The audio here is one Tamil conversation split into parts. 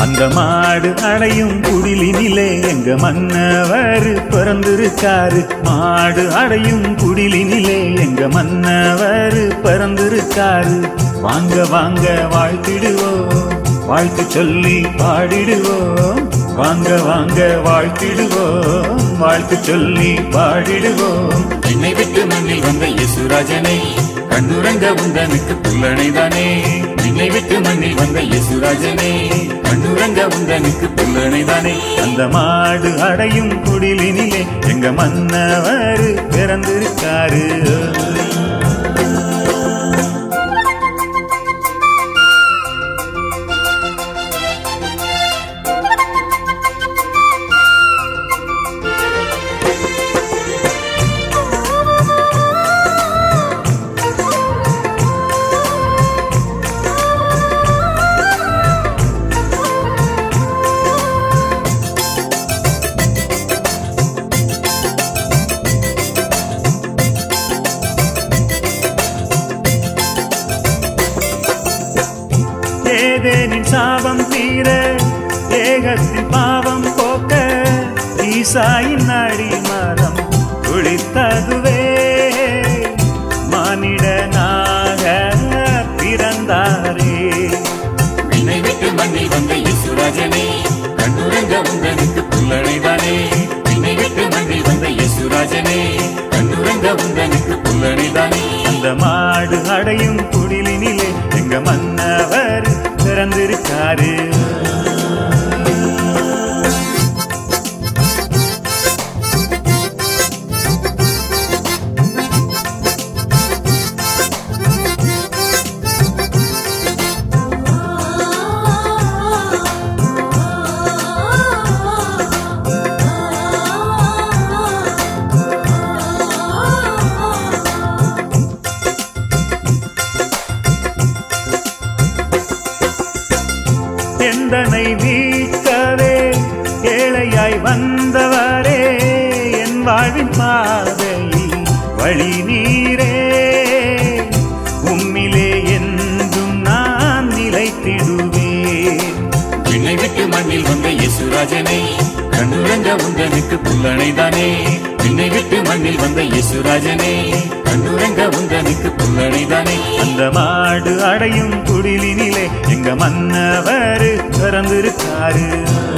அந்த மாடு அடையும் குடிலினிலே எங்க மன்னவர் பிறந்திருக்காரு. மாடு அடையும் குடிலினிலே எங்க மன்னவர் பிறந்திருக்காரு. வாங்க வாங்க வாழ்த்திடுவோம், வாழ்த்து சொல்லி பாடிடுவோம். வாங்க வாங்க வாழ்த்திடுவோம், வாழ்த்து சொல்லி பாடிடுவோம். என்னை விட்டு மண்ணில் வந்த இயேசுராஜனே, கண்ணுறங்க உந்தனுக்கு புல்லணைதானே. என்னை விட்டு மண்ணில் வந்த இயேசுராஜனே, கண்ணுறங்க உந்தனுக்கு புல்லணைதானே. அந்த மாடு அடையும் குடிலினிலே எங்க மன்னவர் பிறந்திருக்காரு. ஏதேனின் சாபம் தீர, ஏகத்தின் பாவம் போக்க, ஈசாயின் அடிமரம் குளித்ததுவே. மானிடனாக பிறந்தாரே. என்னை விட்டு மண்ணில் வந்த இயேசுராஜனே, கண்ணுறங்க உந்தனுக்கு புல்லணைதானே. என்னை விட்டு மண்ணில் வந்த இயேசுராஜனே, கண்ணுறங்க உந்தனுக்கு புல்லணைதானே. அந்த மாடு அடையும் குடிலினிலே எங்க மன்னவர் பிறந்திருக்காரு. எந்தனை மீட்கவே ஏழையாய் வந்தவரே, என் வாழ்வின் பாதையில் வழி நீரே. உம்மிலே என்றும் நான் நிலைத்திடுவேன். என்னை விட்டு மண்ணில் வந்த இயேசுராஜனே, கண்ணுறங்க உந்தனுக்கு புல்லணைதானே. என்னை விட்டு மண்ணில் வந்த இயேசுராஜனே, கண்ணுறங்க உந்தனுக்கு புல்லணைதானே. அந்த மாடு அடையும் குடிலினிலே எங்க மன்னவர் பிறந்திருக்காரு.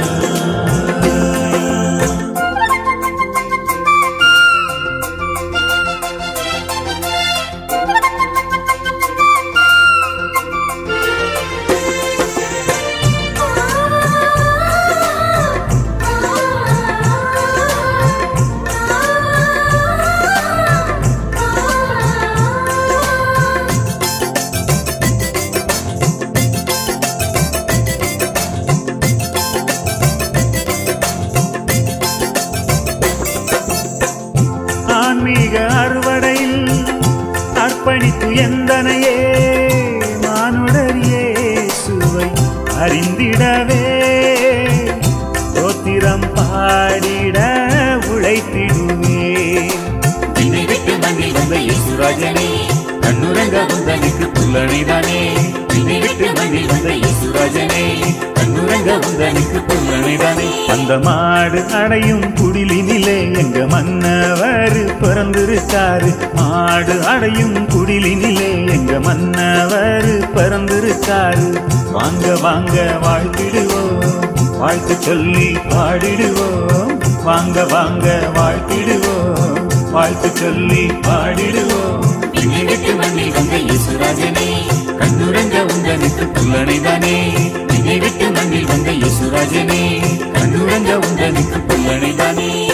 ஆன்மீக அறுவடையில் அர்ப்பணித்து எந்தனையே, மானுடர் இயேசுவை அறிந்திடவே. ஸ்தோத்திரம் பாடிட உழைத்திடுவே. என்னை விட்டு மண்ணில் வந்த இயேசுராஜனே, கண்ணுறங்க உந்தனுக்கு புல்லணைதானே. என்னை விட்டு மண்ணில் வந்த இயேசுராஜனே, கண்ணுறங்க உந்தனுக்கு புல்லணைதானே. அந்த மாடு அடையும் குடிலினிலே எங்க மன்னவர் பிறந்திருக்காரு. மாடு அடையும் குடிலினிலே எங்க மன்னவர் பிறந்திருக்காரு. வாங்க வாங்க வாழ்த்திடுவோம், வாழ்த்து சொல்லி பாடிடுவோம். வாங்க வாங்க வாழ்த்திடுவோம், வாழ்த்து சொல்லி பாடிடுவோம். என்னை விட்டு மண்ணில் வந்த இயேசுராஜனே, கண்ணுறங்க உந்தனுக்கு புல்லணைதானே. என்னை விட்டு மண்ணில் வந்த இயேசுராஜனே, கண்ணுறங்க உந்தனுக்கு புல்லணைதானே.